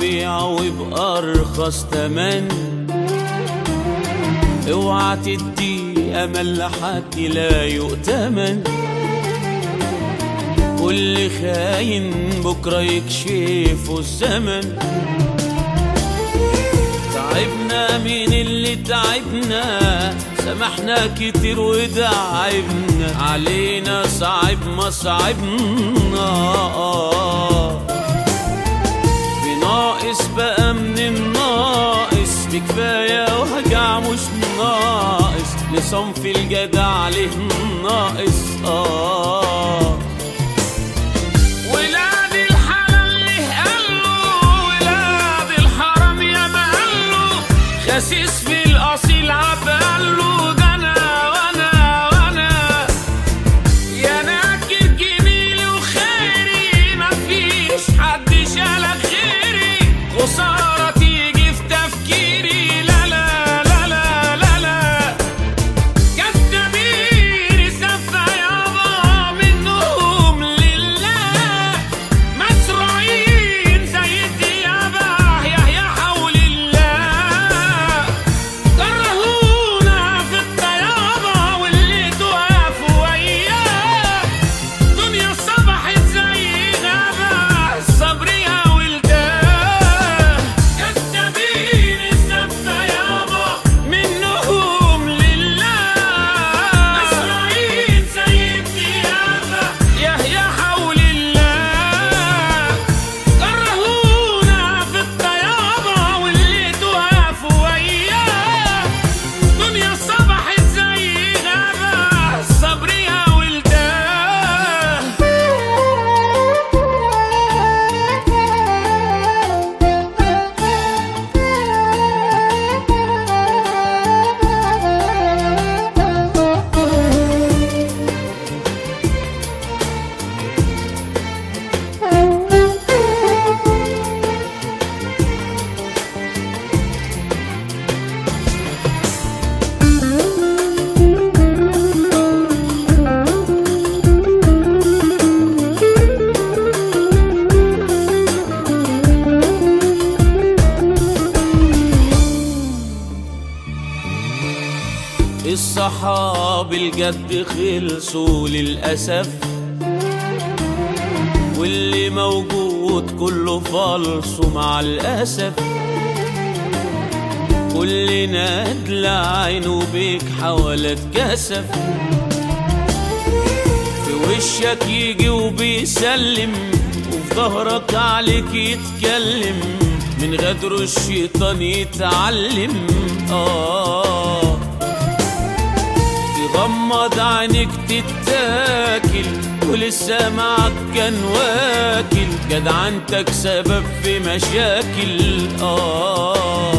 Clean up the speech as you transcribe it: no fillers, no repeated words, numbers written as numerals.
بيعه بأرخص تمن. اوعى تدي امل لحد لا يؤتمن، واللي خاين بكره يكشفه الزمن. تعبنا من اللي تعبنا، سمحنا كتير ودعبنا، علينا صعب مصعبنا. بناقص بقى من الناقص، بكفاية وجع مش ناقص، لصنف الجدع عليه ناقص. ولاد الحلال اللي قالوا، ولاد الحرام يا ما قالوا، خسيس في الأصيل عبقاله. ده أنا وأنا يا ناكر جميلي وخيري، مفيش حد شالك غيري، خسارة تيجي في تفكيري. لا لا لا لا لا لا، كدابين سفة يابا منهم لله، مسروعين زي الديابة يا حول الله. كرهونا في الطيابة واللي توقفوا وياه، دنيا صبحت زي غابة، الصبر يا ولدان. كدابين السفة يابا منهم لله، مسروعين زي الديابة يا حول الله. كرهونا في الطيابة واللي توقفوا وياه، دنيا صبحت زي غابة، الصبر يا ولدان. الصحاب الجد خلصوا للأسف، واللي موجود كله فالص مع الأسف. كل ندل عينه بيك حاول اتكسف، في وشك يجي وبيسلم، وفي ظهرك عليك يتكلم، من غدره الشيطان يتعلم. غمض عينك تتاكل، ولسه معك كان واكل، جدعنتك سبب في مشاكل.